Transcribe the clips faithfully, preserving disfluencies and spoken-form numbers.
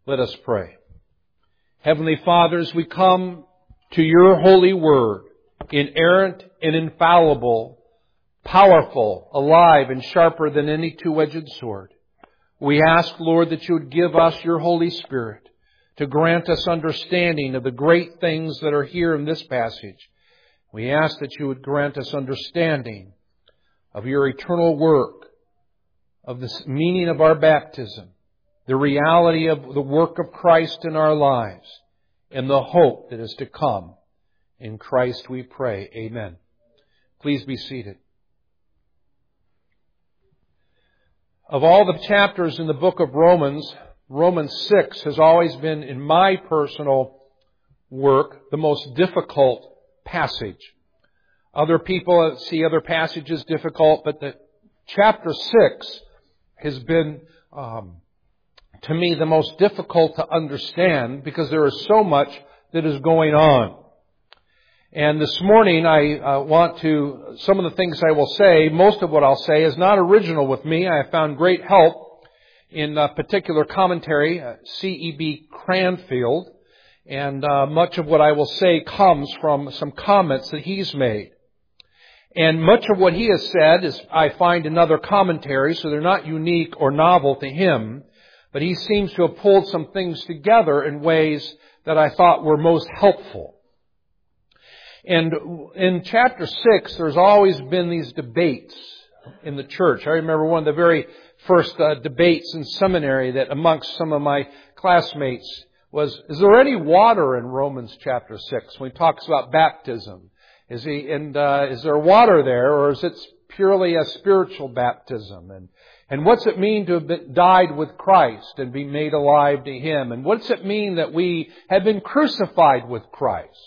Let us pray. Heavenly Father, as we come to your holy word, inerrant and infallible, powerful, alive, and sharper than any two-edged sword, we ask, Lord, that you would give us your Holy Spirit to grant us understanding of the great things that are here in this passage. We ask that you would grant us understanding of your eternal work, of the meaning of our baptism, the reality of the work of Christ in our lives, and the hope that is to come. In Christ we pray. Amen. Please be seated. Of all the chapters in the book of Romans, Romans six has always been, in my personal work, the most difficult passage. Other people see other passages difficult, but the chapter six has been, um, to me, the most difficult to understand because there is so much that is going on. And this morning I uh, want to, some of the things I will say, most of what I'll say is not original with me. I have found great help in a particular commentary, uh, C E B Cranfield, and uh, much of what I will say comes from some comments that he's made. And much of what he has said is, I find, in other commentaries, so they're not unique or novel to him. But he seems to have pulled some things together in ways that I thought were most helpful. And in chapter six, there's always been these debates in the church. I remember one of the very first uh, debates in seminary that amongst some of my classmates was, is there any water in Romans chapter six? When he talks about baptism. Is he, and uh, is there water there, or is it purely a spiritual baptism? And And what's it mean to have died with Christ and be made alive to Him? And what's it mean that we have been crucified with Christ?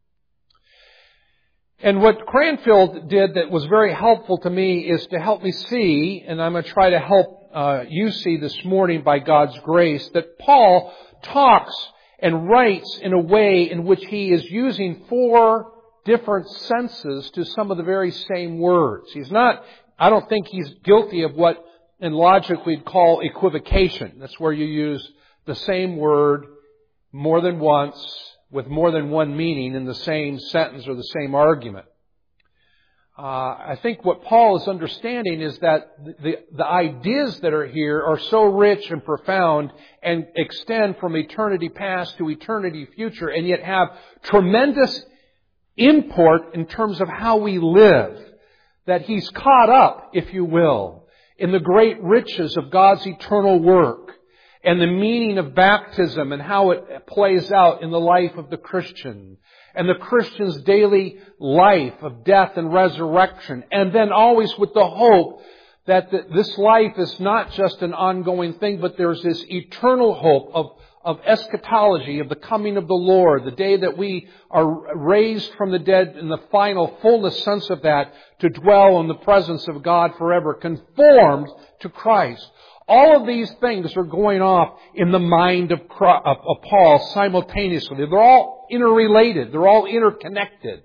And what Cranfield did that was very helpful to me is to help me see, and I'm going to try to help uh, you see this morning by God's grace, that Paul talks and writes in a way in which he is using four different senses to some of the very same words. He's not, I don't think he's guilty of what in logic we'd call equivocation. That's where you use the same word more than once with more than one meaning in the same sentence or the same argument. Uh, I think what Paul is understanding is that the, the ideas that are here are so rich and profound and extend from eternity past to eternity future, and yet have tremendous import in terms of how we live, that he's caught up, if you will, in the great riches of God's eternal work and the meaning of baptism and how it plays out in the life of the Christian and the Christian's daily life of death and resurrection. And then always with the hope that this life is not just an ongoing thing, but there's this eternal hope of, of eschatology, of the coming of the Lord, the day that we are raised from the dead in the final fullness sense of that, to dwell in the presence of God forever, conformed to Christ. All of these things are going off in the mind of, Christ, of, of Paul simultaneously. They're all interrelated. They're all interconnected.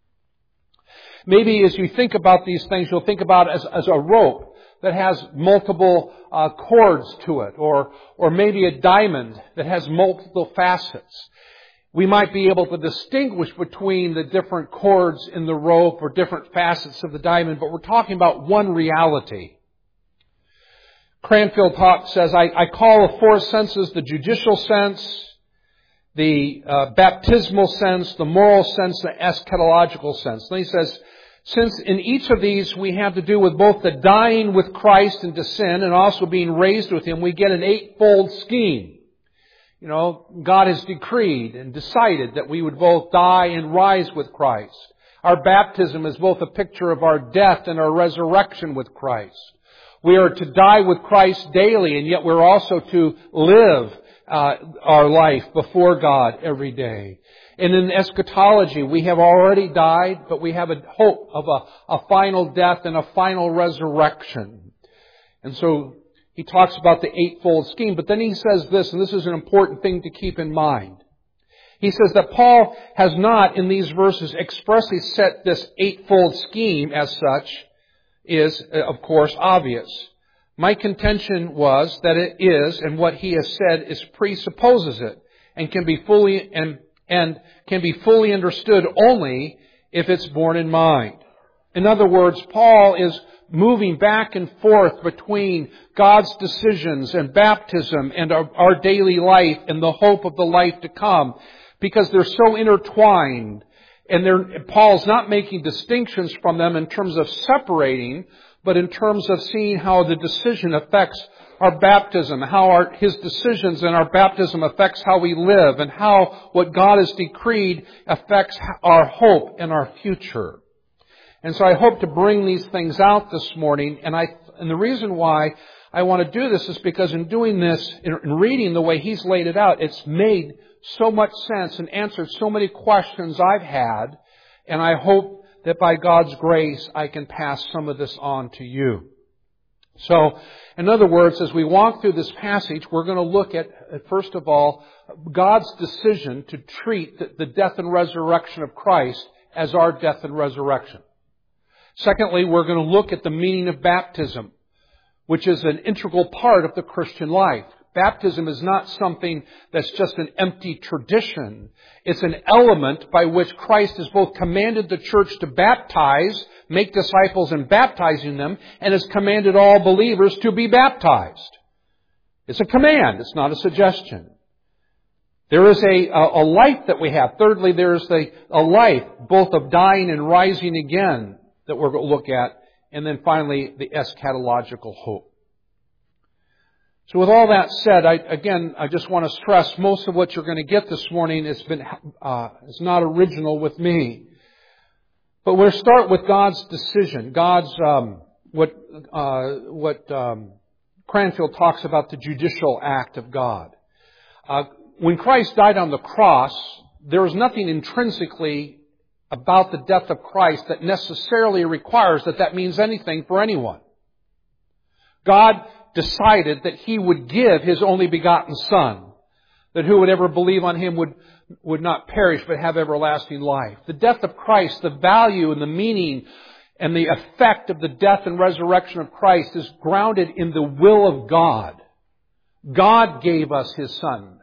Maybe as you think about these things, you'll think about it as, as a rope that has multiple uh, cords to it, or or maybe a diamond that has multiple facets. We might be able to distinguish between the different cords in the rope or different facets of the diamond, but we're talking about one reality. Cranfield talk, says, I, I call the four senses the judicial sense, the uh, baptismal sense, the moral sense, the eschatological sense. Then he says, since in each of these we have to do with both the dying with Christ into sin and also being raised with Him, we get an eightfold scheme. You know, God has decreed and decided that we would both die and rise with Christ. Our baptism is both a picture of our death and our resurrection with Christ. We are to die with Christ daily, and yet we're also to live uh, our life before God every day. And in eschatology, we have already died, but we have a hope of a, a final death and a final resurrection. And so he talks about the eightfold scheme, but then he says this, and this is an important thing to keep in mind. He says that Paul has not, in these verses, expressly set this eightfold scheme as such, is, of course, obvious. My contention was that it is, and what he has said is presupposes it, and can be fully and and can be fully understood only if it's borne in mind. In other words, Paul is moving back and forth between God's decisions and baptism and our, our daily life and the hope of the life to come, because they're so intertwined. And they're, Paul's not making distinctions from them in terms of separating, but in terms of seeing how the decision affects our baptism, how our, his decisions and our baptism affects how we live, and how what God has decreed affects our hope and our future. And so I hope to bring these things out this morning, and I and the reason why I want to do this is because in doing this, in reading the way he's laid it out, it's made so much sense and answered so many questions I've had, and I hope that by God's grace I can pass some of this on to you. So, in other words, as we walk through this passage, we're going to look at, first of all, God's decision to treat the death and resurrection of Christ as our death and resurrection. Secondly, we're going to look at the meaning of baptism, which is an integral part of the Christian life. Baptism is not something that's just an empty tradition. It's an element by which Christ has both commanded the church to baptize, make disciples and baptizing them, and has commanded all believers to be baptized. It's a command. It's not a suggestion. There is a, a, a life that we have. Thirdly, there is a, a life both of dying and rising again that we're going to look at. And then finally, the eschatological hope. So with all that said, I, again, I just want to stress most of what you're going to get this morning has been uh, is not original with me. But we'll start with God's decision. God's um, what uh, what um, Cranfield talks about, the judicial act of God. Uh, when Christ died on the cross, there is nothing intrinsically about the death of Christ that necessarily requires that that means anything for anyone. God decided that He would give His only begotten Son, that who would ever believe on Him would, would not perish but have everlasting life. The death of Christ, the value and the meaning and the effect of the death and resurrection of Christ is grounded in the will of God. God gave us His Son.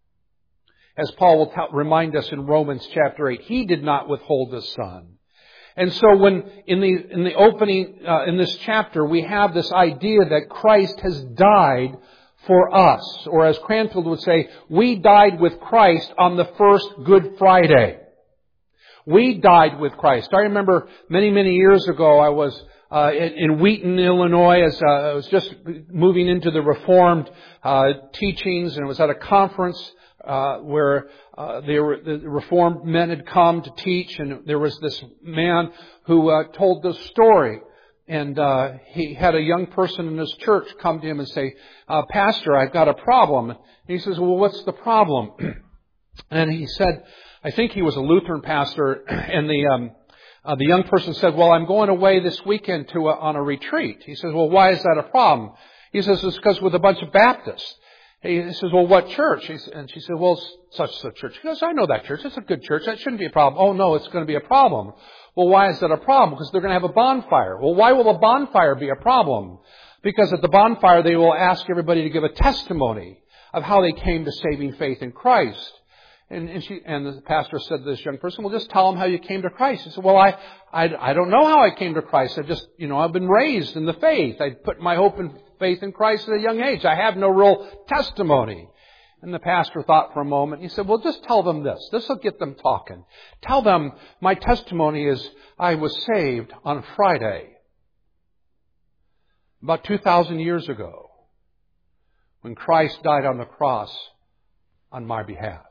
As Paul will t- remind us in Romans chapter eight, He did not withhold His Son. And so when in the in the opening uh, in this chapter we have this idea that Christ has died for us, or as Cranfield would say, we died with Christ on the first Good Friday. We died with Christ. I remember many many years ago I was uh, in, in Wheaton, Illinois, as uh, I was just moving into the Reformed uh, teachings, and it was at a conference uh, where Uh, they were, the Reformed men had come to teach, and there was this man who uh, told this story. And uh, he had a young person in his church come to him and say, uh, Pastor, I've got a problem. And he says, well, what's the problem? And he said, I think he was a Lutheran pastor, and the um, uh, the young person said, well, I'm going away this weekend to a, on a retreat. He says, well, why is that a problem? He says, it's because with a bunch of Baptists. He says, well, what church? And she said, well, such such church. He goes, I know that church. It's a good church. That shouldn't be a problem. Oh, no, it's going to be a problem. Well, why is that a problem? Because they're going to have a bonfire. Well, why will a bonfire be a problem? Because at the bonfire, they will ask everybody to give a testimony of how they came to saving faith in Christ. And, and, she, and the pastor said to this young person, well, just tell them how you came to Christ. He said, well, I, I, I don't know how I came to Christ. I just, you know, I've been raised in the faith. I put my hope and faith in Christ at a young age. I have no real testimony. And the pastor thought for a moment. He said, well, just tell them this. This will get them talking. Tell them my testimony is I was saved on Friday, about two thousand years ago, when Christ died on the cross on my behalf.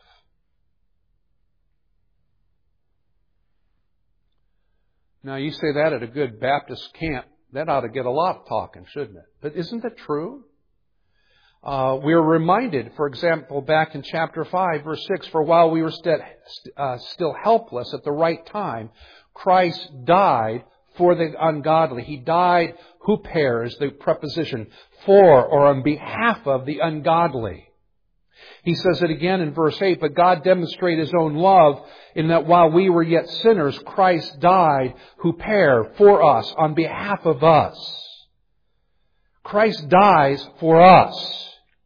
Now, you say that at a good Baptist camp, that ought to get a lot of talking, shouldn't it? But isn't it true? Uh, we are reminded, for example, back in chapter five, verse six, for while we were st- uh, still helpless at the right time, Christ died for the ungodly. He died, huper is the preposition, for or on behalf of the ungodly. He says it again in verse eight, but God demonstrated His own love in that while we were yet sinners, Christ died, huper, for us, on behalf of us. Christ dies for us.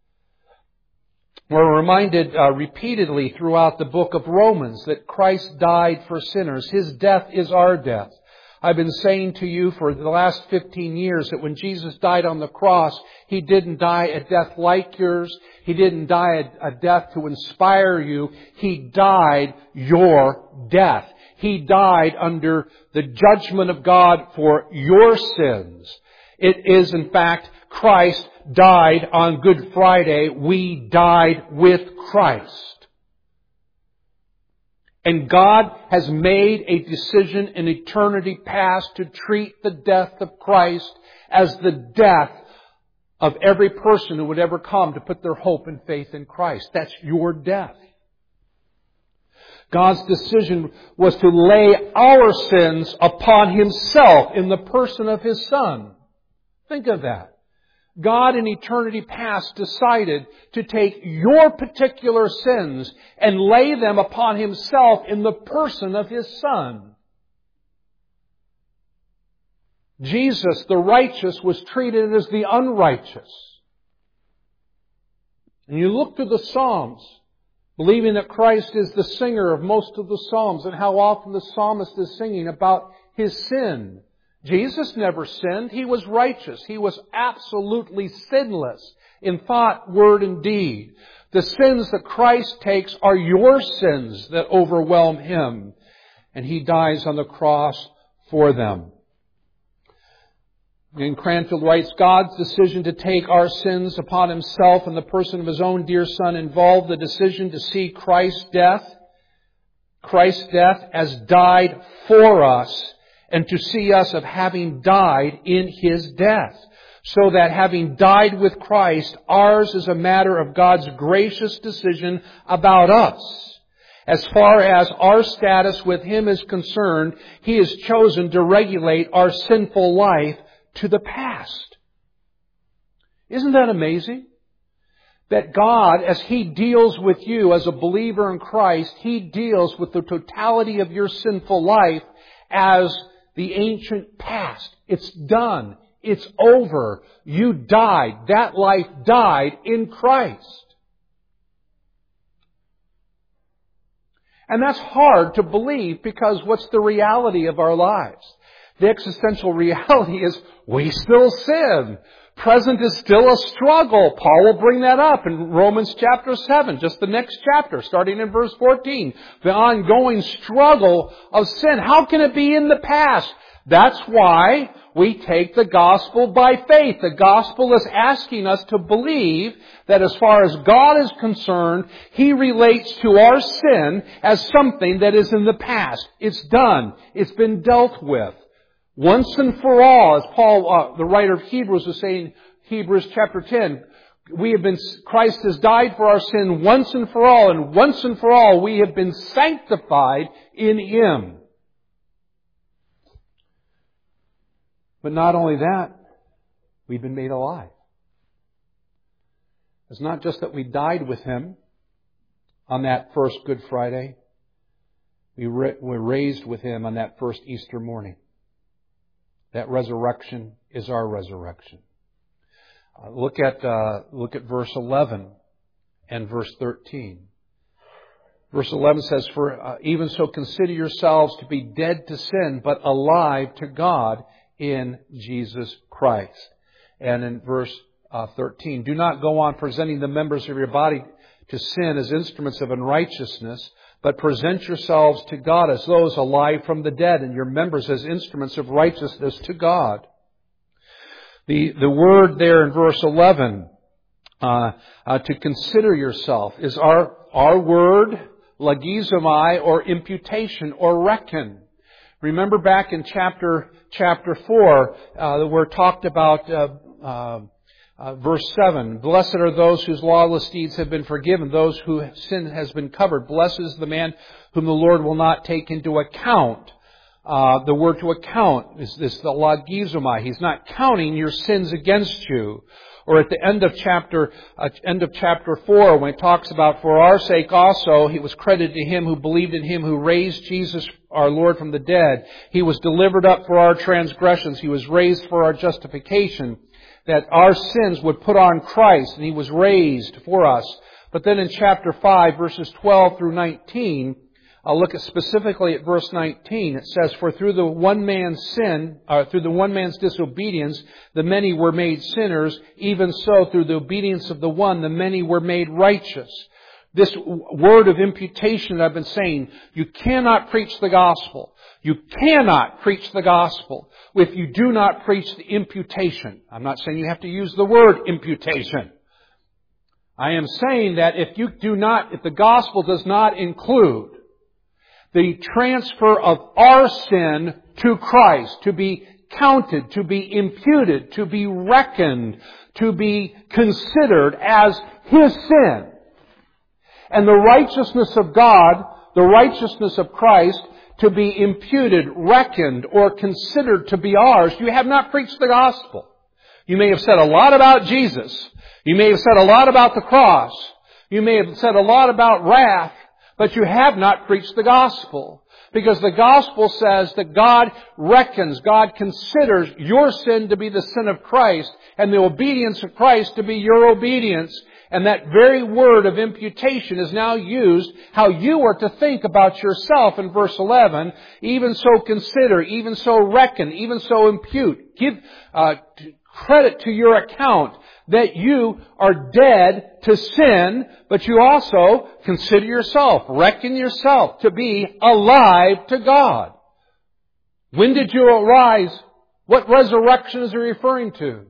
We're reminded uh, repeatedly throughout the book of Romans that Christ died for sinners. His death is our death. I've been saying to you for the last fifteen years that when Jesus died on the cross, He didn't die a death like yours. He didn't die a, a death to inspire you. He died your death. He died under the judgment of God for your sins. It is, in fact, Christ died on Good Friday. We died with Christ. And God has made a decision in eternity past to treat the death of Christ as the death of every person who would ever come to put their hope and faith in Christ. That's your death. God's decision was to lay our sins upon Himself in the person of His Son. Think of that. God in eternity past decided to take your particular sins and lay them upon Himself in the person of His Son. Jesus, the righteous, was treated as the unrighteous. And you look to the Psalms, believing that Christ is the singer of most of the Psalms, and how often the psalmist is singing about His sin. Jesus never sinned. He was righteous. He was absolutely sinless in thought, word, and deed. The sins that Christ takes are your sins that overwhelm Him. And He dies on the cross for them. And Cranfield writes, God's decision to take our sins upon Himself in the person of His own dear Son involved the decision to see Christ's death, Christ's death as died for us, and to see us of having died in His death. So that having died with Christ, ours is a matter of God's gracious decision about us. As far as our status with Him is concerned, He has chosen to regulate our sinful life to the past. Isn't that amazing? That God, as He deals with you as a believer in Christ, He deals with the totality of your sinful life as the ancient past. It's done. It's over. You died. That life died in Christ. And that's hard to believe because what's the reality of our lives? The existential reality is we still sin. Present is still a struggle. Paul will bring that up in Romans chapter seven, just the next chapter, starting in verse fourteen. The ongoing struggle of sin. How can it be in the past? That's why we take the gospel by faith. The gospel is asking us to believe that as far as God is concerned, He relates to our sin as something that is in the past. It's done. It's been dealt with. Once and for all, as Paul, uh, the writer of Hebrews, was saying, Hebrews chapter ten, we have been, Christ has died for our sin once and for all, and once and for all we have been sanctified in Him. But not only that, we've been made alive. It's not just that we died with Him on that first Good Friday. We were raised with Him on that first Easter morning. That resurrection is our resurrection. Uh, look at uh, look at verse eleven and verse thirteen. Verse eleven says, "For uh, even so consider yourselves to be dead to sin, but alive to God in Jesus Christ." And in verse uh, thirteen, "Do not go on presenting the members of your body to sin as instruments of unrighteousness, but present yourselves to God as those alive from the dead, and your members as instruments of righteousness to God." The, the word there in verse eleven, uh, uh, to consider yourself, is our, our word, logizomai, or imputation, or reckon. Remember back in chapter, chapter four, uh, where it talked about, uh, uh, Uh, verse seven, "Blessed are those whose lawless deeds have been forgiven, those whose sin has been covered. Blessed is the man whom the Lord will not take into account." Uh, the word to account is this, the logizomai. He's not counting your sins against you. Or at the end of chapter, uh, end of chapter four, when it talks about, "For our sake also, he was credited to him who believed in him who raised Jesus our Lord from the dead. He was delivered up for our transgressions. He was raised for our justification. that our sins would put on Christ, and He was raised for us. But then in chapter five, verses twelve through nineteen, I'll look at specifically at verse nineteen. It says, "For through the one man's sin, uh, through the one man's disobedience, the many were made sinners. Even so, through the obedience of the one, the many were made righteous." This word of imputation that I've been saying, you cannot preach the gospel. You cannot preach the gospel if you do not preach the imputation. I'm not saying you have to use the word imputation. I am saying that if you do not, if the gospel does not include the transfer of our sin to Christ, to be counted, to be imputed, to be reckoned, to be considered as His sin, and the righteousness of God, the righteousness of Christ, to be imputed, reckoned, or considered to be ours, you have not preached the gospel. You may have said a lot about Jesus. You may have said a lot about the cross. You may have said a lot about wrath. But you have not preached the gospel. Because the gospel says that God reckons, God considers your sin to be the sin of Christ, and the obedience of Christ to be your obedience. And that very word of imputation is now used how you are to think about yourself in verse eleven. Even so consider, even so reckon, even so impute. Give uh, credit to your account that you are dead to sin, but you also consider yourself, reckon yourself to be alive to God. When did you arise? What resurrection is he referring to?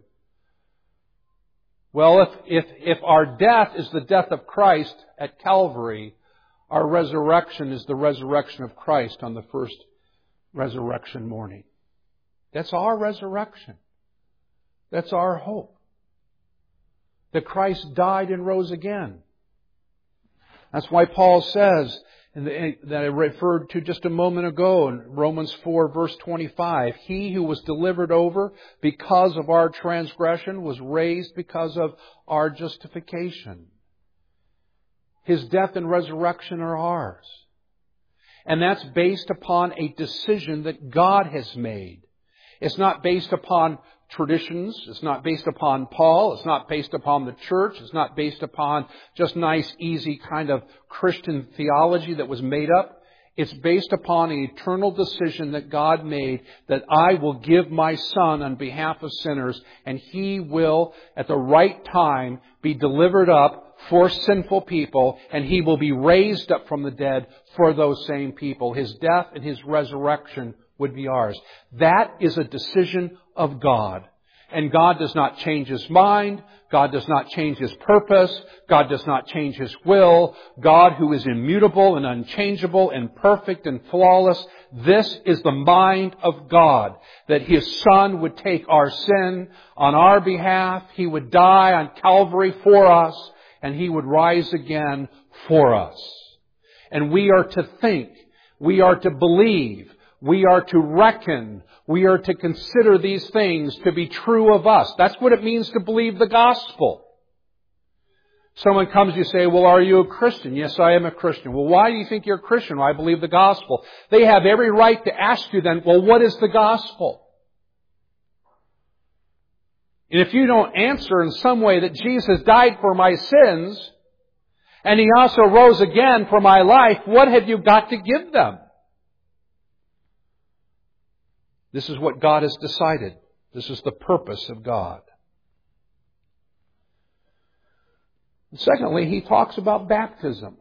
Well, if, if, if our death is the death of Christ at Calvary, our resurrection is the resurrection of Christ on the first resurrection morning. That's our resurrection. That's our hope. That Christ died and rose again. That's why Paul says, in the, that I referred to just a moment ago in Romans four verse twenty-five, "He who was delivered over because of our transgression was raised because of our justification." His death and resurrection are ours. And that's based upon a decision that God has made. It's not based upon traditions. It's not based upon Paul. It's not based upon the church. It's not based upon just nice, easy kind of Christian theology that was made up. It's based upon an eternal decision that God made, that I will give my Son on behalf of sinners, and He will, at the right time, be delivered up for sinful people, and He will be raised up from the dead for those same people. His death and His resurrection would be ours. That is a decision of God. And God does not change His mind. God does not change His purpose. God does not change His will. God, who is immutable and unchangeable and perfect and flawless, this is the mind of God. That His Son would take our sin on our behalf. He would die on Calvary for us. And He would rise again for us. And we are to think. We are to believe. We are to reckon. We are to consider these things to be true of us. That's what it means to believe the gospel. Someone comes, you say, "Well, are you a Christian?" "Yes, I am a Christian." "Well, why do you think you're a Christian?" "Well, I believe the gospel." They have every right to ask you then, well, what is the gospel? And if you don't answer in some way that Jesus died for my sins, and He also rose again for my life, what have you got to give them? This is what God has decided. This is the purpose of God. And secondly, he talks about baptism.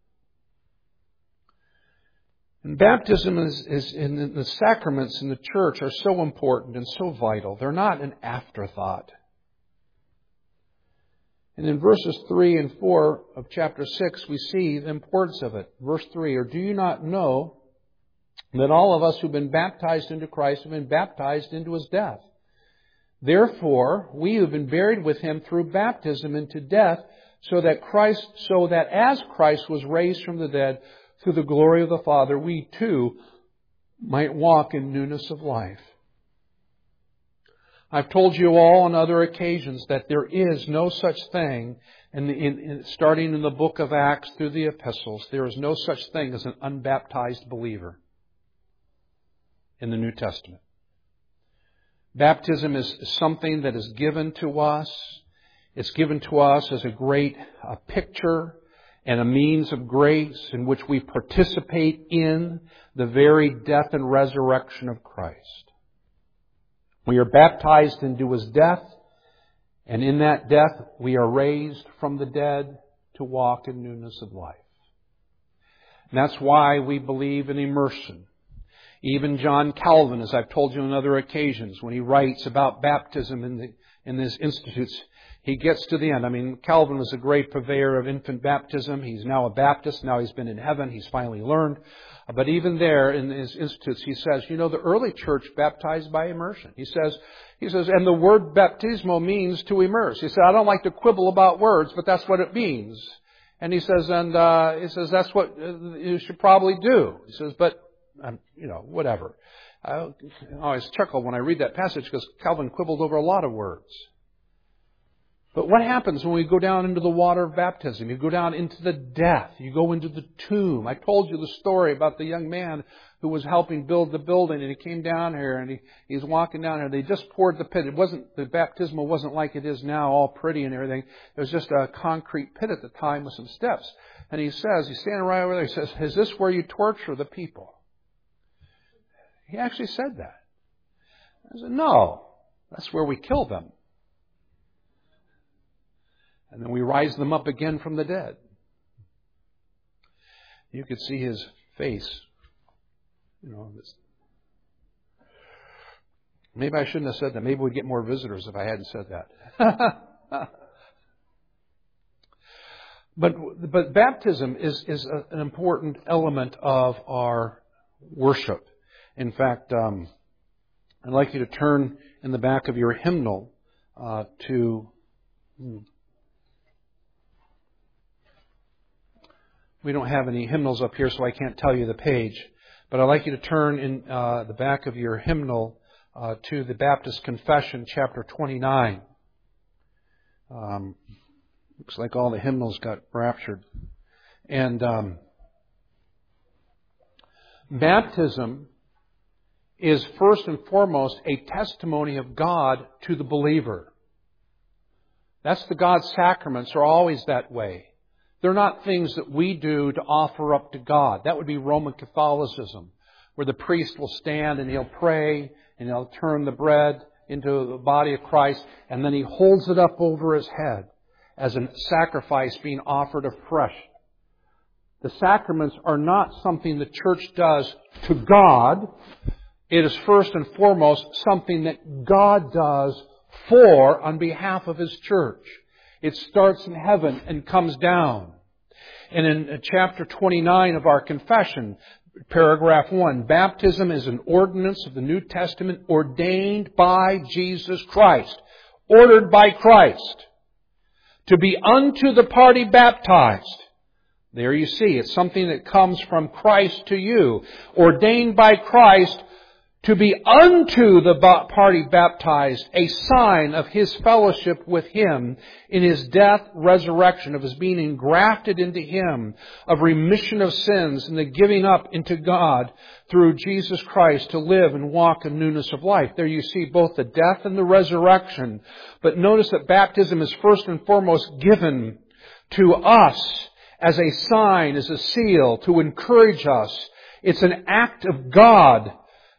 And baptism is, is in the sacraments in the church are so important and so vital. They're not an afterthought. And in verses three and four of chapter six, we see the importance of it. Verse three, "Or do you not know that all of us who've been baptized into Christ have been baptized into His death? Therefore, we who have been buried with Him through baptism into death, so that Christ, so that as Christ was raised from the dead through the glory of the Father, we too might walk in newness of life." I've told you all on other occasions that there is no such thing, in the, in, in, starting in the book of Acts through the epistles, there is no such thing as an unbaptized believer in the New Testament. Baptism is something that is given to us. It's given to us as a great a picture and a means of grace in which we participate in the very death and resurrection of Christ. We are baptized into His death, and in that death we are raised from the dead to walk in newness of life. And that's why we believe in immersion. Even John Calvin, as I've told you on other occasions, when he writes about baptism in the in his institutes, he gets to the end. I mean, Calvin was a great purveyor of infant baptism. He's now a Baptist. Now he's been in heaven. He's finally learned. But even there in his institutes, he says, you know, the early church baptized by immersion. He says, he says, and the word baptismo means to immerse. He said, I don't like to quibble about words, but that's what it means. And he says, and uh, he says, that's what you should probably do. He says, but, um, you know, whatever. I always chuckle when I read that passage because Calvin quibbled over a lot of words. But what happens when we go down into the water of baptism? You go down into the death. You go into the tomb. I told you the story about the young man who was helping build the building, and he came down here, and he, he's walking down here. They just poured the pit. It wasn't, the baptismal wasn't like it is now, all pretty and everything. It was just a concrete pit at the time with some steps. And he says, he's standing right over there, he says, is this where you torture the people? He actually said that. I said, no, that's where we kill them. And then we rise them up again from the dead. You could see his face. You know, this. Maybe I shouldn't have said that. Maybe we'd get more visitors if I hadn't said that. but but baptism is, is a, an important element of our worship. In fact, um, I'd like you to turn in the back of your hymnal uh, to... Hmm, We don't have any hymnals up here, so I can't tell you the page. But I'd like you to turn in uh, the back of your hymnal uh, to the Baptist Confession, chapter twenty-nine. Um, looks like all the hymnals got raptured. And um, baptism is first and foremost a testimony of God to the believer. That's the God's sacraments are always that way. They're not things that we do to offer up to God. That would be Roman Catholicism, where the priest will stand and he'll pray and he'll turn the bread into the body of Christ, and then he holds it up over his head as a sacrifice being offered afresh. The sacraments are not something the church does to God. It is first and foremost something that God does for, on behalf of His church. It starts in heaven and comes down. And in chapter twenty-nine of our confession, paragraph one, baptism is an ordinance of the New Testament ordained by Jesus Christ, ordered by Christ, to be unto the party baptized. There you see, it's something that comes from Christ to you, ordained by Christ to be unto the party baptized, a sign of His fellowship with Him in His death, resurrection, of His being engrafted into Him, of remission of sins and the giving up into God through Jesus Christ to live and walk in newness of life. There you see both the death and the resurrection. But notice that baptism is first and foremost given to us as a sign, as a seal, to encourage us. It's an act of God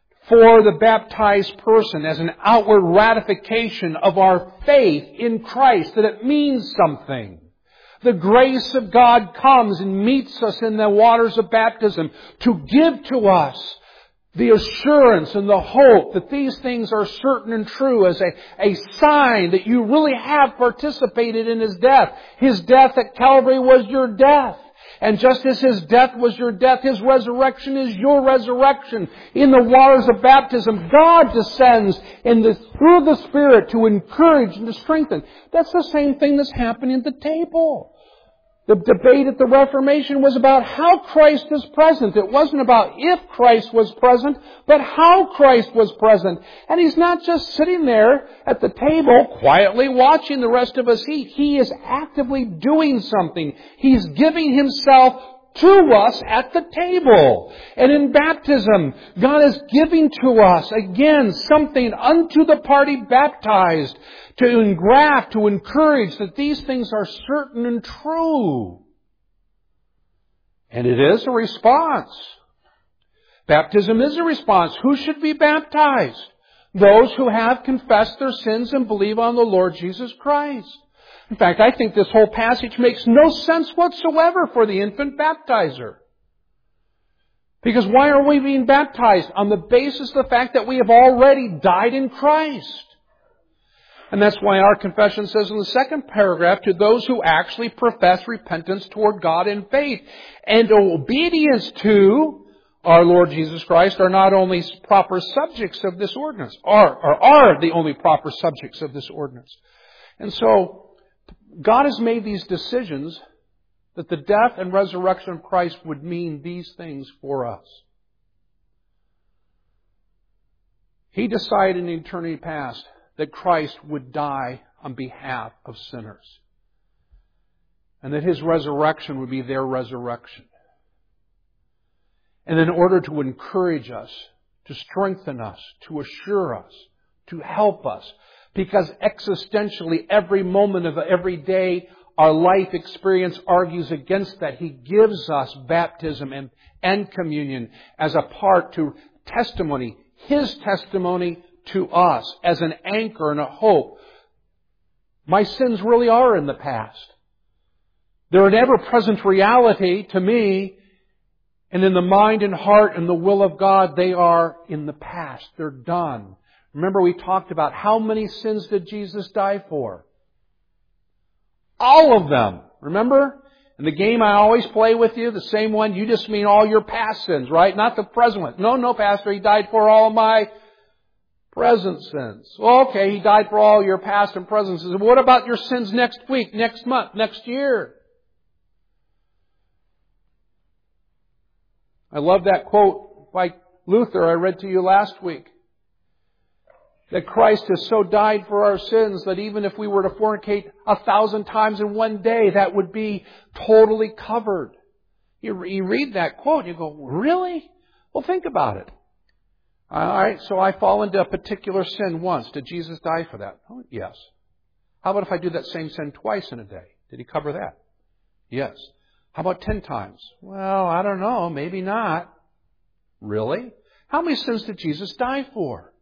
for the baptized person as an outward ratification of our faith in Christ, that it means something. The grace of God comes and meets us in the waters of baptism to give to us the assurance and the hope that these things are certain and true as a, a sign that you really have participated in His death. His death at Calvary was your death. And just as His death was your death, His resurrection is your resurrection. In the waters of baptism, God descends in the, through the Spirit to encourage and to strengthen. That's the same thing that's happening at the table. The debate at the Reformation was about how Christ is present. It wasn't about if Christ was present, but how Christ was present. And He's not just sitting there at the table quietly watching the rest of us eat. He is actively doing something. He's giving Himself to us at the table. And in baptism, God is giving to us, again, something unto the party baptized, to engraft, to encourage that these things are certain and true. And it is a response. Baptism is a response. Who should be baptized? Those who have confessed their sins and believe on the Lord Jesus Christ. In fact, I think this whole passage makes no sense whatsoever for the infant baptizer. Because why are we being baptized? On the basis of the fact that we have already died in Christ. And that's why our confession says in the second paragraph, to those who actually profess repentance toward God in faith and obedience to our Lord Jesus Christ are not only proper subjects of this ordinance, are, or are the only proper subjects of this ordinance. And so, God has made these decisions that the death and resurrection of Christ would mean these things for us. He decided in eternity past that Christ would die on behalf of sinners. And that His resurrection would be their resurrection. And in order to encourage us, to strengthen us, to assure us, to help us, because existentially every moment of every day our life experience argues against that, He gives us baptism and, and communion as a part to testimony, His testimony to us as an anchor and a hope. My sins really are in the past. They're an ever-present reality to me, and in the mind and heart and the will of God, they are in the past. They're done. Remember, we talked about how many sins did Jesus die for? All of them. Remember? In the game I always play with you, the same one, you just mean all your past sins, right? Not the present one. No, no, Pastor, He died for all of my present sins. Well, okay, He died for all your past and present sins. What about your sins next week, next month, next year? I love that quote by Luther I read to you last week. That Christ has so died for our sins that even if we were to fornicate a thousand times in one day, that would be totally covered. You, you read that quote and you go, really? Well, think about it. All right, so I fall into a particular sin once. Did Jesus die for that? Oh, yes. How about if I do that same sin twice in a day? Did He cover that? Yes. How about ten times? Well, I don't know. Maybe not. Really? How many sins did Jesus die for?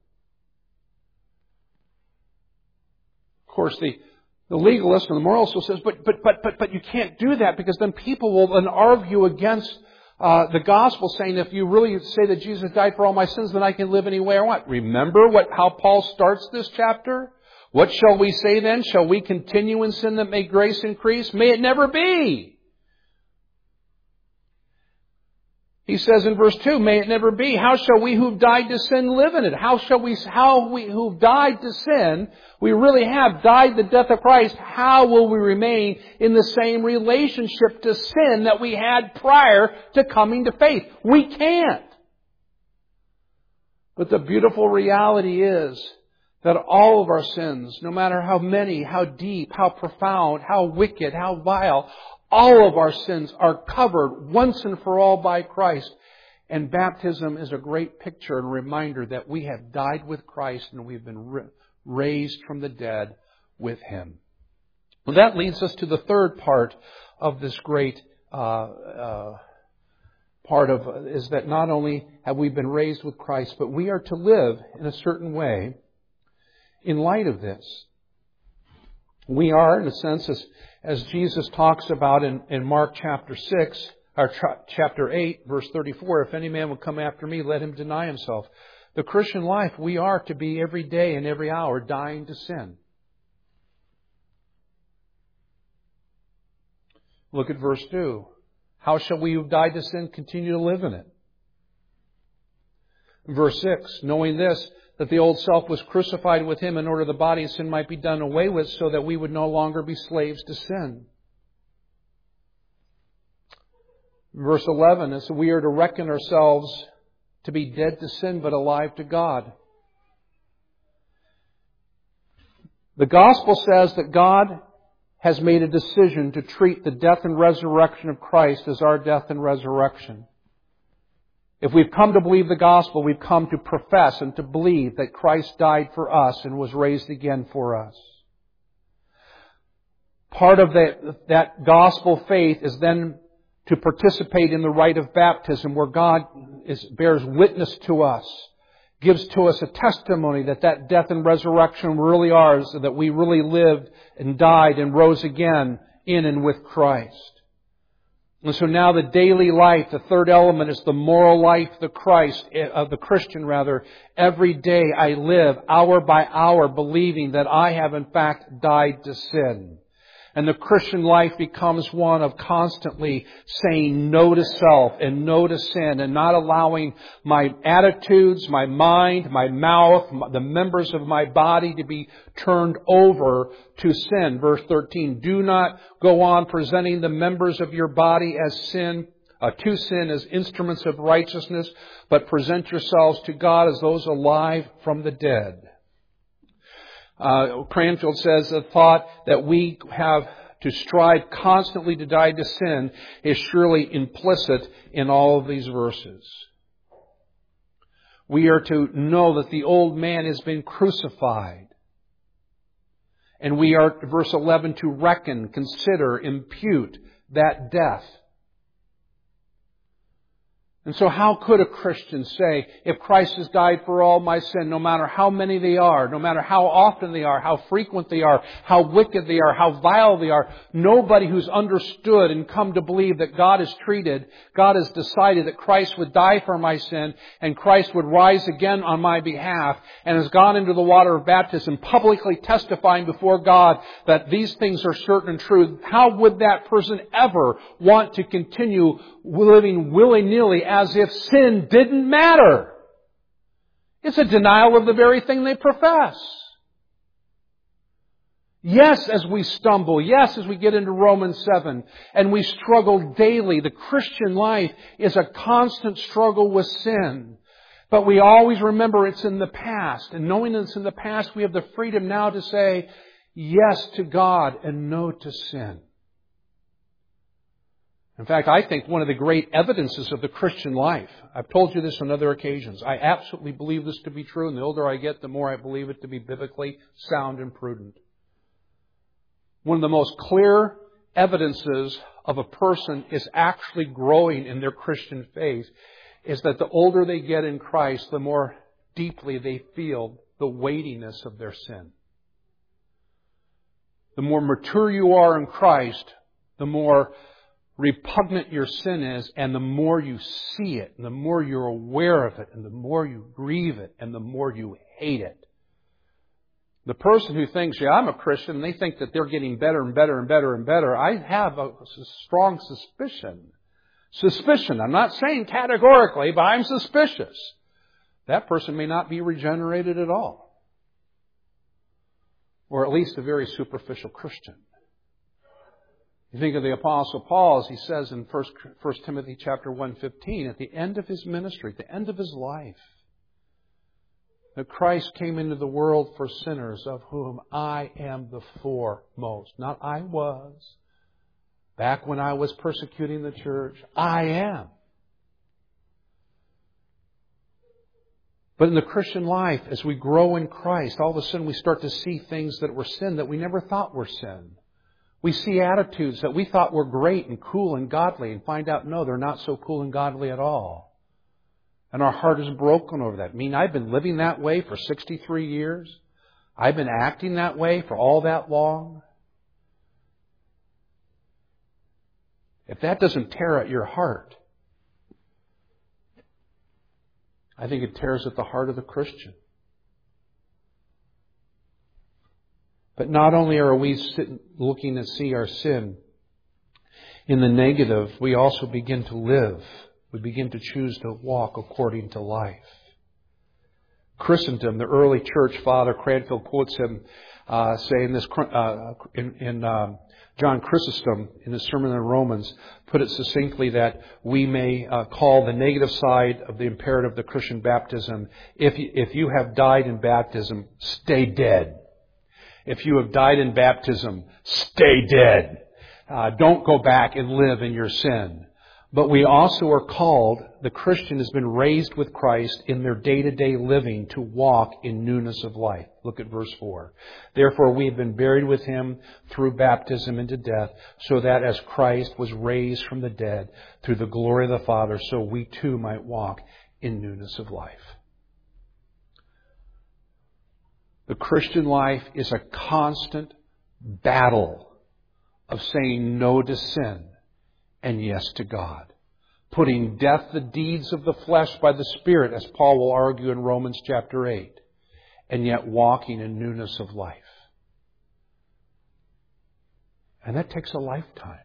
Of course, the, the legalist and the moralist says, but, but, but, but, but you can't do that because then people will then argue against uh, the gospel saying if you really say that Jesus died for all my sins, then I can live any way I want. Remember what, how Paul starts this chapter? What shall we say then? Shall we continue in sin that may grace increase? May it never be. He says in verse two, may it never be. How shall we who've died to sin live in it? How shall we, how we who've died to sin, we really have died the death of Christ, how will we remain in the same relationship to sin that we had prior to coming to faith? We can't. But the beautiful reality is that all of our sins, no matter how many, how deep, how profound, how wicked, how vile, all of our sins are covered once and for all by Christ. And baptism is a great picture and reminder that we have died with Christ and we've been raised from the dead with Him. Well, that leads us to the third part of this great uh, uh, part of is that not only have we been raised with Christ, but we are to live in a certain way in light of this. We are, in a sense, as, as Jesus talks about in, in Mark chapter six, or tra- chapter eight, verse thirty-four, if any man will come after me, let him deny himself. The Christian life, we are to be every day and every hour dying to sin. Look at verse two. How shall we who died to sin continue to live in it? Verse six, knowing this, that the old self was crucified with Him in order the body of sin might be done away with, so that we would no longer be slaves to sin. Verse eleven is that we are to reckon ourselves to be dead to sin but alive to God. The gospel says that God has made a decision to treat the death and resurrection of Christ as our death and resurrection. If we've come to believe the gospel, we've come to profess and to believe that Christ died for us and was raised again for us. Part of that, that gospel faith is then to participate in the rite of baptism, where God is, bears witness to us, gives to us a testimony that that death and resurrection really are, so that we really lived and died and rose again in and with Christ. And so now the daily life, the third element, is the moral life of the Christ, of the Christian rather. Every day I live, hour by hour, believing that I have in fact died to sin. And the Christian life becomes one of constantly saying no to self and no to sin, and not allowing my attitudes, my mind, my mouth, the members of my body to be turned over to sin. Verse thirteen, do not go on presenting the members of your body as sin, uh, to sin as instruments of righteousness, but present yourselves to God as those alive from the dead. Uh, Cranfield says the thought that we have to strive constantly to die to sin is surely implicit in all of these verses. We are to know that the old man has been crucified. And we are, verse eleven, to reckon, consider, impute that death. And so how could a Christian say, if Christ has died for all my sin, no matter how many they are, no matter how often they are, how frequent they are, how wicked they are, how vile they are, nobody who's understood and come to believe that God has treated, God has decided that Christ would die for my sin and Christ would rise again on my behalf, and has gone into the water of baptism, publicly testifying before God that these things are certain and true, how would that person ever want to continue living willy-nilly as if sin didn't matter? It's a denial of the very thing they profess. Yes, as we stumble. Yes, as we get into Romans seven. And we struggle daily. The Christian life is a constant struggle with sin. But we always remember it's in the past. And knowing it's in the past, we have the freedom now to say yes to God and no to sin. In fact, I think one of the great evidences of the Christian life, I've told you this on other occasions, I absolutely believe this to be true, and the older I get, the more I believe it to be biblically sound and prudent. One of the most clear evidences of a person is actually growing in their Christian faith is that the older they get in Christ, the more deeply they feel the weightiness of their sin. The more mature you are in Christ, the more repugnant your sin is, and the more you see it, and the more you're aware of it, and the more you grieve it, and the more you hate it. The person who thinks, yeah, I'm a Christian, and they think that they're getting better and better and better and better, I have a strong suspicion. Suspicion. I'm not saying categorically, but I'm suspicious. That person may not be regenerated at all. Or at least a very superficial Christian. You think of the Apostle Paul, as he says in First Timothy chapter one fifteen, at the end of his ministry, at the end of his life, that Christ came into the world for sinners, of whom I am the foremost. Not I was. Back when I was persecuting the church, I am. But in the Christian life, as we grow in Christ, all of a sudden we start to see things that were sin that we never thought were sin. We see attitudes that we thought were great and cool and godly and find out, no, they're not so cool and godly at all. And our heart is broken over that. I mean, I've been living that way for sixty-three years. I've been acting that way for all that long. If that doesn't tear at your heart, I think it tears at the heart of the Christian. But not only are we sitting, looking to see our sin in the negative, we also begin to live. We begin to choose to walk according to life. Chrysostom, the early church father, Cranfield quotes him uh, saying this uh, in, in um, John Chrysostom, in his sermon on Romans, put it succinctly that we may uh, call the negative side of the imperative of the Christian baptism, if you, if you have died in baptism, stay dead. If you have died in baptism, stay dead. Uh, don't go back and live in your sin. But we also are called, the Christian has been raised with Christ in their day-to-day living to walk in newness of life. Look at verse four. Therefore we have been buried with Him through baptism into death, so that as Christ was raised from the dead through the glory of the Father, so we too might walk in newness of life. The Christian life is a constant battle of saying no to sin and yes to God. Putting death the deeds of the flesh by the Spirit, as Paul will argue in Romans chapter eight, and yet walking in newness of life. And that takes a lifetime.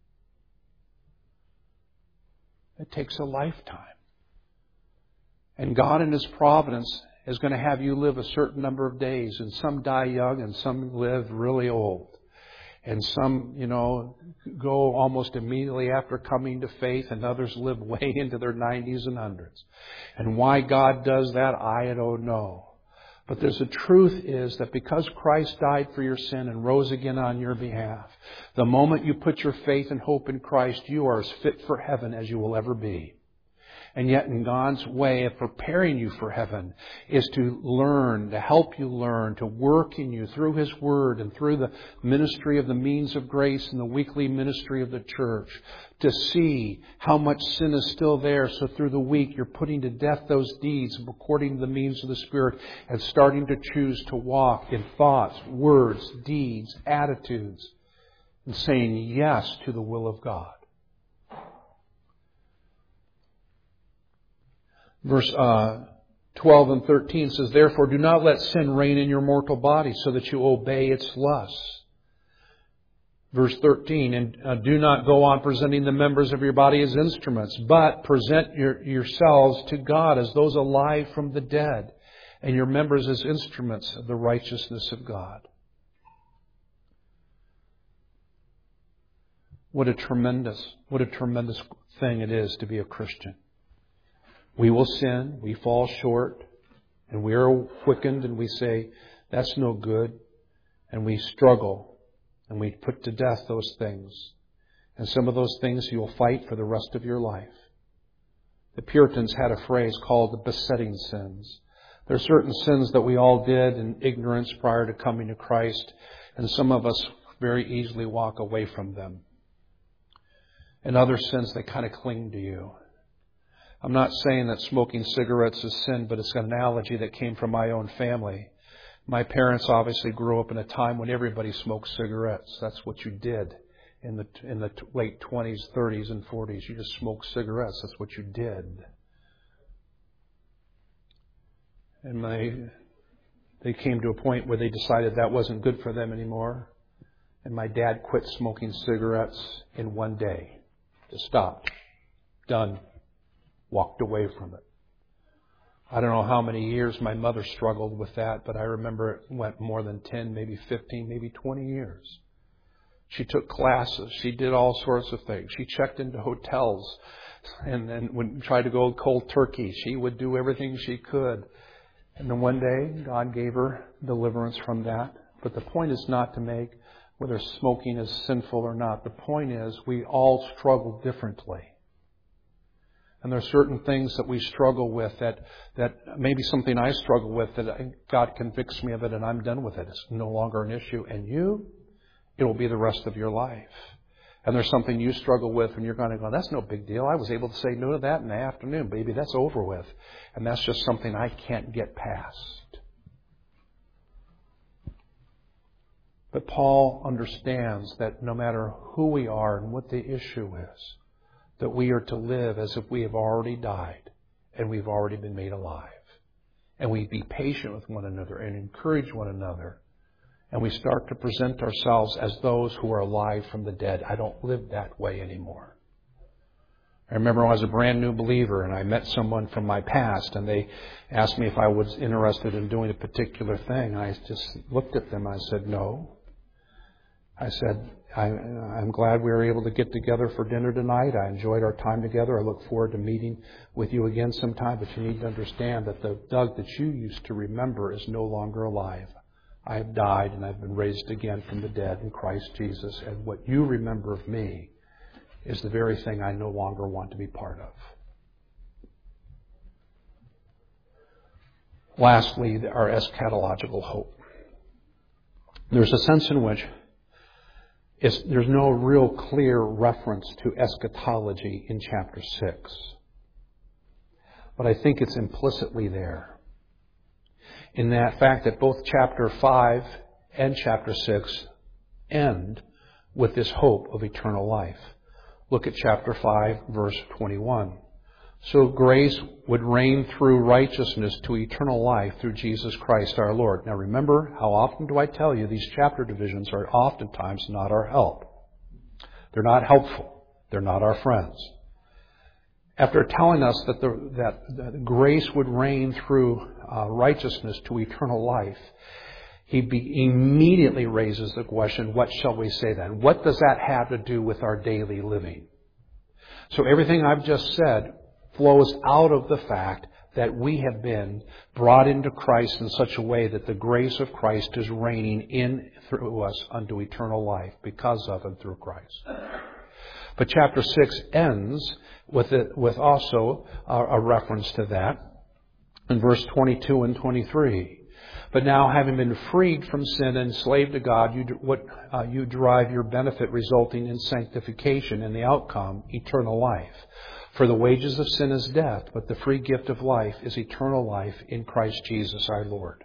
It takes a lifetime. And God in His providence is going to have you live a certain number of days, and some die young and some live really old. And some, you know, go almost immediately after coming to faith, and others live way into their nineties and hundreds. And why God does that, I don't know. But there's the truth is that because Christ died for your sin and rose again on your behalf, the moment you put your faith and hope in Christ, you are as fit for heaven as you will ever be. And yet in God's way of preparing you for heaven is to learn, to help you learn, to work in you through His Word and through the ministry of the means of grace and the weekly ministry of the church, to see how much sin is still there. So through the week you're putting to death those deeds according to the means of the Spirit and starting to choose to walk in thoughts, words, deeds, attitudes, and saying yes to the will of God. Verse uh, twelve and thirteen says, therefore do not let sin reign in your mortal body so that you obey its lusts. Verse thirteen, and uh, do not go on presenting the members of your body as instruments, but present your, yourselves to God as those alive from the dead, and your members as instruments of the righteousness of God. What a tremendous, what a tremendous thing it is to be a Christian. We will sin, we fall short, and we are quickened, and we say, that's no good, and we struggle, and we put to death those things. And some of those things you'll fight for the rest of your life. The Puritans had a phrase called the besetting sins. There are certain sins that we all did in ignorance prior to coming to Christ, and some of us very easily walk away from them. And other sins, they kind of cling to you. I'm not saying that smoking cigarettes is sin, but it's an analogy that came from my own family. My parents obviously grew up in a time when everybody smoked cigarettes. That's what you did in the in the late twenties, thirties, and forties. You just smoked cigarettes. That's what you did. And my they came to a point where they decided that wasn't good for them anymore. And my dad quit smoking cigarettes in one day. Just stopped. Done. Walked away from it. I don't know how many years my mother struggled with that, but I remember it went more than ten, maybe fifteen, maybe twenty years. She took classes. She did all sorts of things. She checked into hotels and then would try to go cold turkey. She would do everything she could. And then one day, God gave her deliverance from that. But the point is not to make whether smoking is sinful or not. The point is we all struggle differently. And there are certain things that we struggle with that, that maybe something I struggle with that God convicts me of it and I'm done with it. It's no longer an issue. And you, it will be the rest of your life. And there's something you struggle with and you're going to go, that's no big deal. I was able to say no to that in the afternoon. Baby, that's over with. And that's just something I can't get past. But Paul understands that no matter who we are and what the issue is, that we are to live as if we have already died and we've already been made alive. And we be patient with one another and encourage one another. And we start to present ourselves as those who are alive from the dead. I don't live that way anymore. I remember when I was a brand new believer and I met someone from my past and they asked me if I was interested in doing a particular thing. And I just looked at them and I said, no. I said, I, I'm glad we were able to get together for dinner tonight. I enjoyed our time together. I look forward to meeting with you again sometime. But you need to understand that the Doug that you used to remember is no longer alive. I have died and I've been raised again from the dead in Christ Jesus. And what you remember of me is the very thing I no longer want to be part of. Lastly, our eschatological hope. There's a sense in which it's, there's no real clear reference to eschatology in chapter six. But I think it's implicitly there. In that fact that both chapter five and chapter six end with this hope of eternal life. Look at chapter five, verse twenty-one. So grace would reign through righteousness to eternal life through Jesus Christ our Lord. Now remember, how often do I tell you these chapter divisions are oftentimes not our help. They're not helpful. They're not our friends. After telling us that, the, that, that grace would reign through uh, righteousness to eternal life, he be, immediately raises the question, what shall we say then? What does that have to do with our daily living? So everything I've just said flows out of the fact that we have been brought into Christ in such a way that the grace of Christ is reigning in through us unto eternal life because of and through Christ. But chapter six ends with it, with also a, a reference to that in verse twenty-two and twenty-three. But now, having been freed from sin and enslaved to God, you, what, uh, you derive your benefit resulting in sanctification and the outcome, eternal life. For the wages of sin is death, but the free gift of life is eternal life in Christ Jesus our Lord.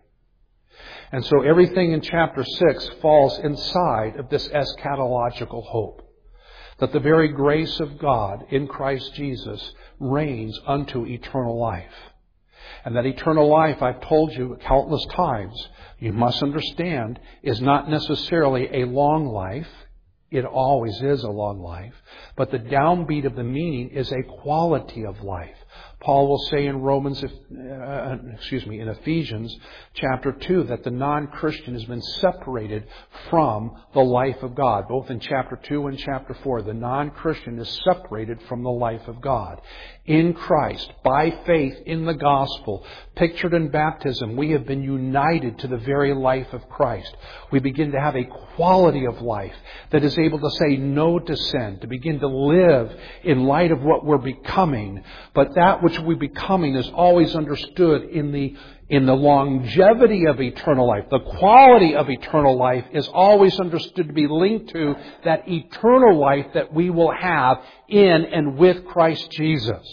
And so everything in chapter six falls inside of this eschatological hope. That the very grace of God in Christ Jesus reigns unto eternal life. And that eternal life, I've told you countless times, you must understand, is not necessarily a long life. It always is a long life. But the downbeat of the meaning is a quality of life. Paul will say in Romans, uh, excuse me, in Ephesians chapter two, that the non-Christian has been separated from the life of God. Both in chapter two and chapter four, the non-Christian is separated from the life of God. In Christ, by faith in the gospel, pictured in baptism, we have been united to the very life of Christ. We begin to have a quality of life that is able to say no to sin, to begin to live in light of what we're becoming. But that which we're becoming is always understood in the in the longevity of eternal life. The quality of eternal life is always understood to be linked to that eternal life that we will have in and with Christ Jesus.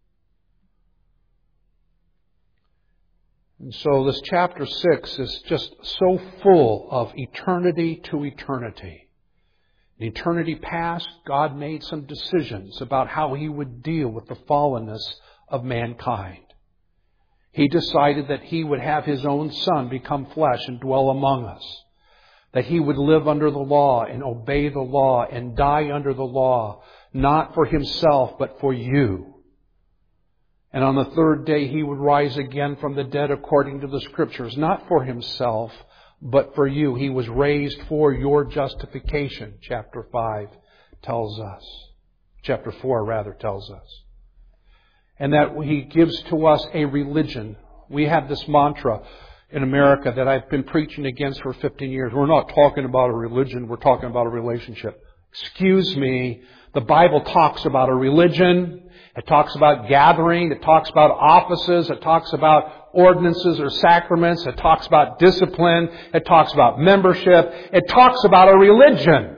And so this chapter six is just so full of eternity to eternity. In eternity past, God made some decisions about how He would deal with the fallenness of mankind. He decided that He would have His own Son become flesh and dwell among us. That He would live under the law and obey the law and die under the law, not for Himself, but for you. And on the third day He would rise again from the dead according to the Scriptures, not for Himself, but for you. He was raised for your justification, chapter five tells us. Chapter four, rather, tells us. And that He gives to us a religion. We have this mantra in America that I've been preaching against for fifteen years. We're not talking about a religion, we're talking about a relationship. Excuse me, the Bible talks about a religion. It talks about gathering. It talks about offices. It talks about ordinances or sacraments. It talks about discipline. It talks about membership. It talks about a religion.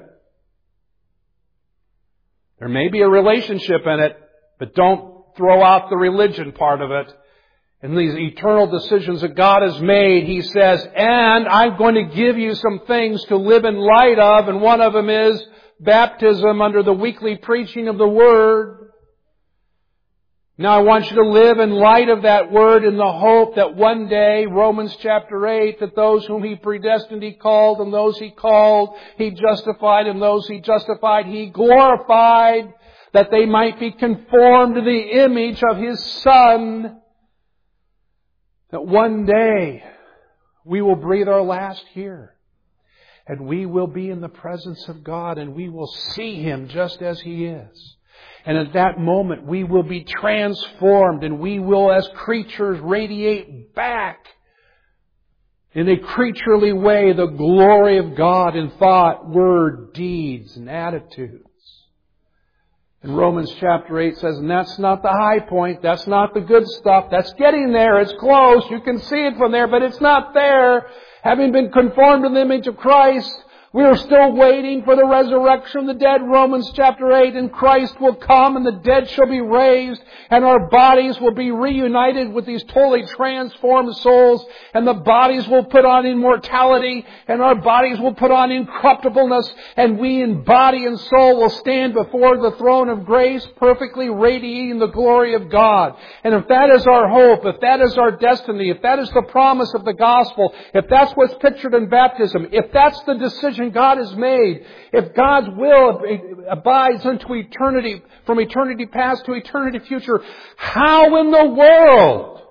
There may be a relationship in it, but don't throw out the religion part of it. In these eternal decisions that God has made, He says, and I'm going to give you some things to live in light of, and one of them is baptism under the weekly preaching of the Word. Now I want you to live in light of that Word in the hope that one day, Romans chapter eight, that those whom He predestined He called, and those He called He justified, and those He justified He glorified, that they might be conformed to the image of His Son. That one day we will breathe our last here. And we will be in the presence of God and we will see Him just as He is. And at that moment we will be transformed and we will as creatures radiate back in a creaturely way the glory of God in thought, word, deeds, and attitudes. And Romans chapter eight says, and that's not the high point, that's not the good stuff, that's getting there, it's close, you can see it from there, but it's not there. Having been conformed to the image of Christ, we are still waiting for the resurrection of the dead, Romans chapter eight, and Christ will come and the dead shall be raised and our bodies will be reunited with these totally transformed souls, and the bodies will put on immortality and our bodies will put on incorruptibleness, and we in body and soul will stand before the throne of grace perfectly radiating the glory of God. And if that is our hope, if that is our destiny, if that is the promise of the gospel, if that's what's pictured in baptism, if that's the decision God has made, if God's will abides unto eternity, from eternity past to eternity future, how in the world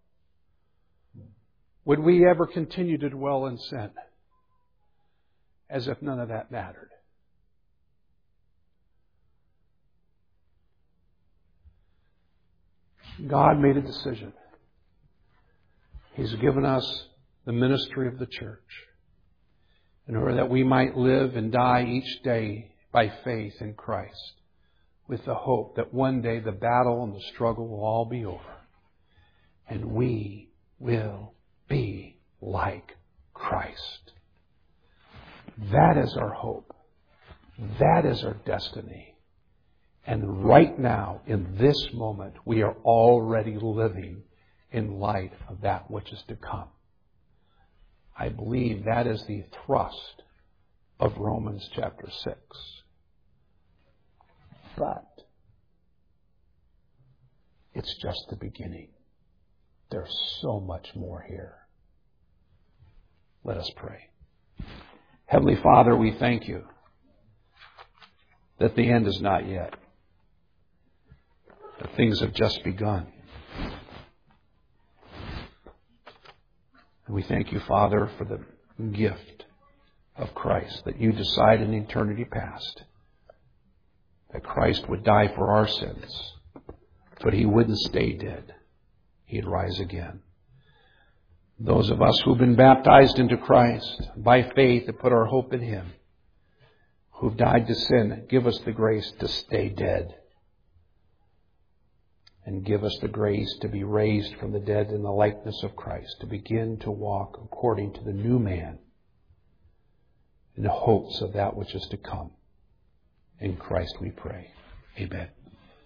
would we ever continue to dwell in sin as if none of that mattered? God made a decision. He's given us the ministry of the church, in order that we might live and die each day by faith in Christ, with the hope that one day the battle and the struggle will all be over, and we will be like Christ. That is our hope. That is our destiny. And right now, in this moment, we are already living in light of that which is to come. I believe that is the thrust of Romans chapter six. But it's just the beginning. There's so much more here. Let us pray. Heavenly Father, we thank you that the end is not yet. That things have just begun. And we thank you, Father, for the gift of Christ, that you decided in eternity past that Christ would die for our sins, but He wouldn't stay dead. He'd rise again. Those of us who've been baptized into Christ by faith and put our hope in Him, who've died to sin, give us the grace to stay dead. And give us the grace to be raised from the dead in the likeness of Christ, to begin to walk according to the new man in the hopes of that which is to come. In Christ we pray. Amen.